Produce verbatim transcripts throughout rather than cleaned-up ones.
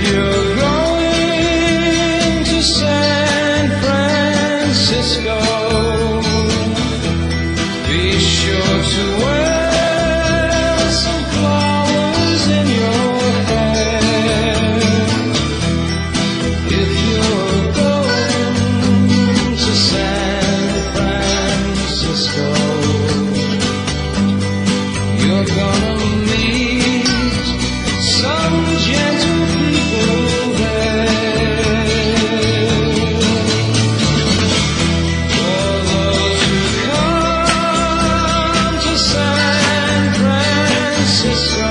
you're going to San Francisco, be sure to wear some flowers in your hair. If you're going to San Francisco, you're gonna meet some gentle people there. For those who come to San Francisco,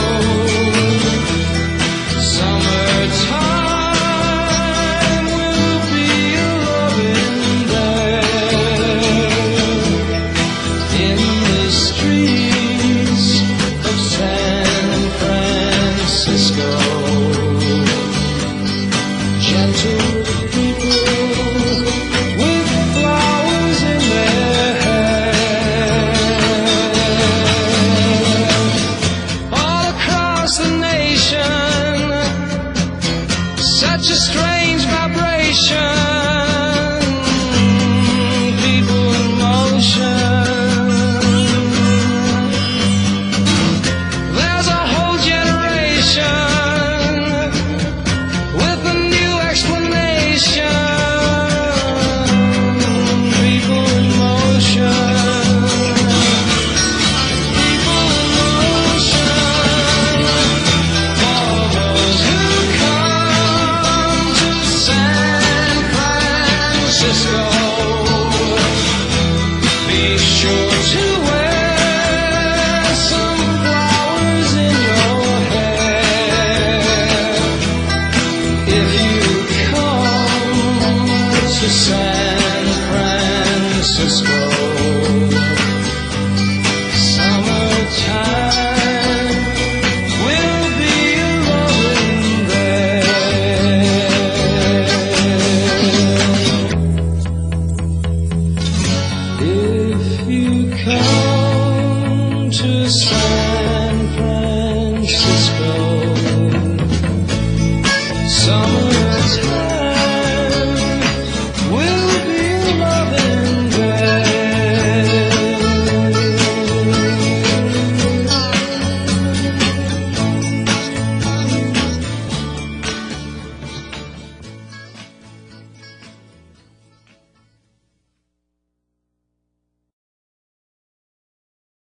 summertime will be a-loving there. In the streets of San Francisco, gentle people with flowers in their hair. All across the nation, such a strange vibration, people in motion. There's a whole generation with a new explanation, people in motion. People in motion. For those who come to San Francisco, be sure to wear some flowers in your hair. If you come to San Francisco, summertime will be a-loving there. If you come to San